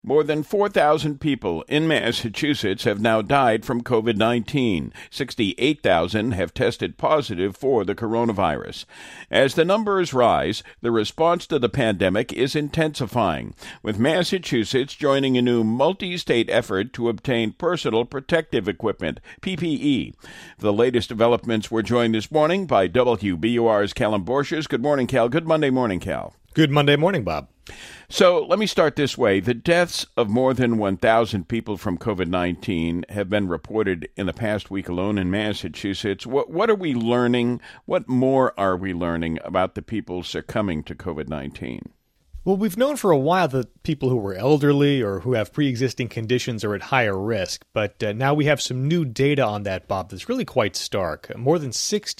More than 4,000 people in Massachusetts have now died from COVID-19. 68,000 have tested positive for the coronavirus. As the numbers rise, the response to the pandemic is intensifying, with Massachusetts joining a new multi-state effort to obtain personal protective equipment, PPE. The latest developments were joined this morning by WBUR's Callum Borchers. Good morning, Cal. Good Monday morning, Cal. Good Monday morning, Bob. So let me start this way. The deaths of more than 1,000 people from COVID-19 have been reported in the past week alone in Massachusetts. What are we learning? What more are we learning about the people succumbing to COVID-19? Well, we've known for a while that people who were elderly or who have pre-existing conditions are at higher risk, but now we have some new data on that, Bob, that's really quite stark. More than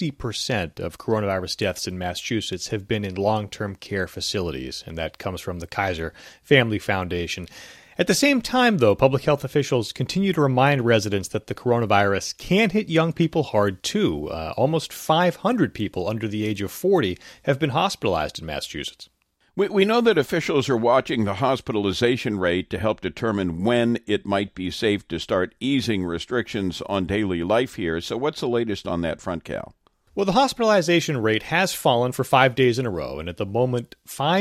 60% of coronavirus deaths in Massachusetts have been in long-term care facilities, and that comes from the Kaiser Family Foundation. At the same time, though, public health officials continue to remind residents that the coronavirus can hit young people hard, too. Almost 500 people under the age of 40 have been hospitalized in Massachusetts. We know that officials are watching the hospitalization rate to help determine when it might be safe to start easing restrictions on daily life here. So what's the latest on that front, Cal? Well, the hospitalization rate has fallen for 5 days in a row, and at the moment,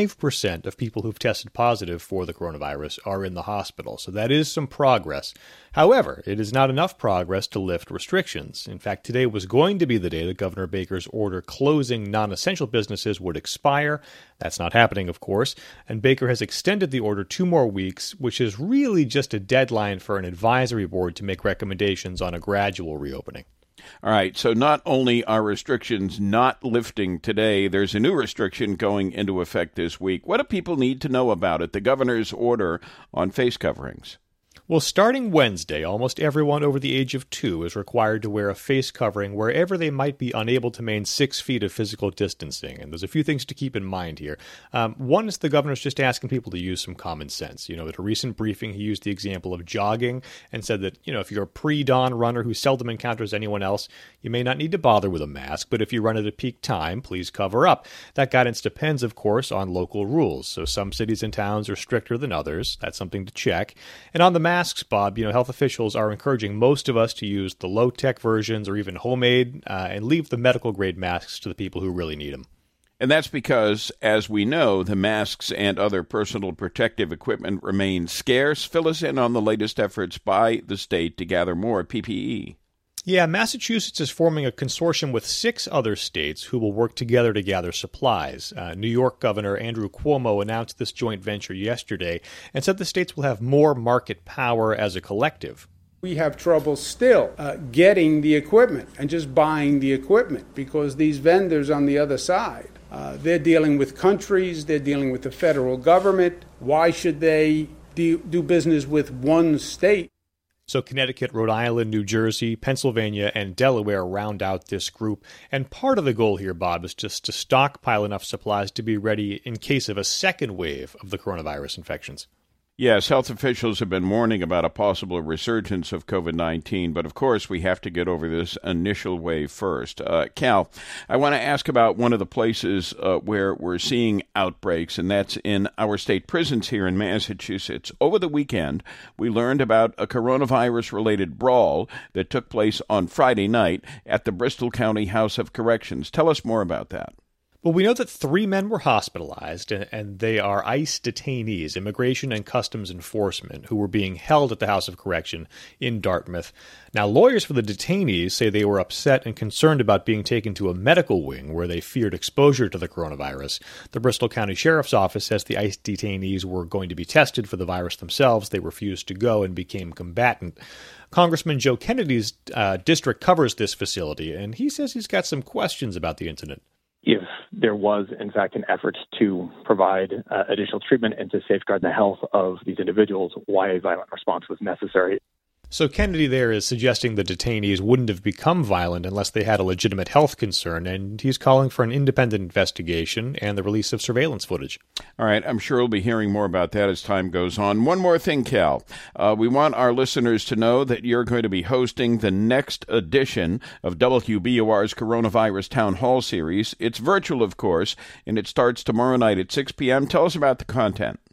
5% of people who've tested positive for the coronavirus are in the hospital, so that is some progress. However, it is not enough progress to lift restrictions. In fact, today was going to be the day that Governor Baker's order closing non-essential businesses would expire. That's not happening, of course, and Baker has extended the order 2 more weeks, which is really just a deadline for an advisory board to make recommendations on a gradual reopening. All right, so not only are restrictions not lifting today, there's a new restriction going into effect this week. What do people need to know about it, the governor's order on face coverings? Well, starting Wednesday, almost everyone over the age of 2 is required to wear a face covering wherever they might be unable to maintain 6 feet of physical distancing. And there's a few things to keep in mind here. One is the governor's just asking people to use some common sense. At a recent briefing, he used the example of jogging and said that, if you're a pre-dawn runner who seldom encounters anyone else, you may not need to bother with a mask. But if you run at a peak time, please cover up. That guidance depends, of course, on local rules. So some cities and towns are stricter than others. That's something to check. And on the masks, Bob, health officials are encouraging most of us to use the low-tech versions or even homemade and leave the medical-grade masks to the people who really need them. And that's because, as we know, the masks and other personal protective equipment remain scarce. Fill us in on the latest efforts by the state to gather more PPE. Yeah, Massachusetts is forming a consortium with 6 other states who will work together to gather supplies. New York Governor Andrew Cuomo announced this joint venture yesterday and said the states will have more market power as a collective. We have trouble still getting the equipment and just buying the equipment because these vendors on the other side, they're dealing with countries, they're dealing with the federal government. Why should they do business with one state? So Connecticut, Rhode Island, New Jersey, Pennsylvania, and Delaware round out this group. And part of the goal here, Bob, is just to stockpile enough supplies to be ready in case of a second wave of the coronavirus infections. Yes, health officials have been warning about a possible resurgence of COVID-19, but of course we have to get over this initial wave first. Cal, I want to ask about one of the places where we're seeing outbreaks, and that's in our state prisons here in Massachusetts. Over the weekend, we learned about a coronavirus-related brawl that took place on Friday night at the Bristol County House of Corrections. Tell us more about that. Well, we know that 3 men were hospitalized, and they are ICE detainees, Immigration and Customs Enforcement, who were being held at the House of Correction in Dartmouth. Now, lawyers for the detainees say they were upset and concerned about being taken to a medical wing where they feared exposure to the coronavirus. The Bristol County Sheriff's Office says the ICE detainees were going to be tested for the virus themselves. They refused to go and became combatant. Congressman Joe Kennedy's district covers this facility, and he says he's got some questions about the incident. If there was, in fact, an effort to provide additional treatment and to safeguard the health of these individuals, why a violent response was necessary. So Kennedy there is suggesting the detainees wouldn't have become violent unless they had a legitimate health concern, and he's calling for an independent investigation and the release of surveillance footage. All right, I'm sure we'll be hearing more about that as time goes on. One more thing, Cal. We want our listeners to know that you're going to be hosting the next edition of WBUR's Coronavirus Town Hall Series. It's virtual, of course, and it starts tomorrow night at 6 p.m. Tell us about the content.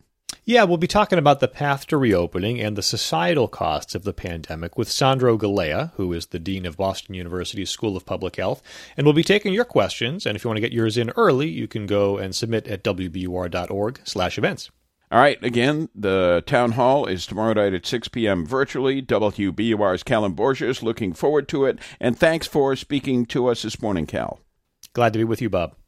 Yeah, we'll be talking about the path to reopening and the societal costs of the pandemic with Sandro Galea, who is the Dean of Boston University's School of Public Health. And we'll be taking your questions, and if you want to get yours in early, you can go and submit at wbur.org/events. All right, again, the town hall is tomorrow night at 6 p.m. virtually. WBUR's Callum Borges, looking forward to it. And thanks for speaking to us this morning, Cal. Glad to be with you, Bob.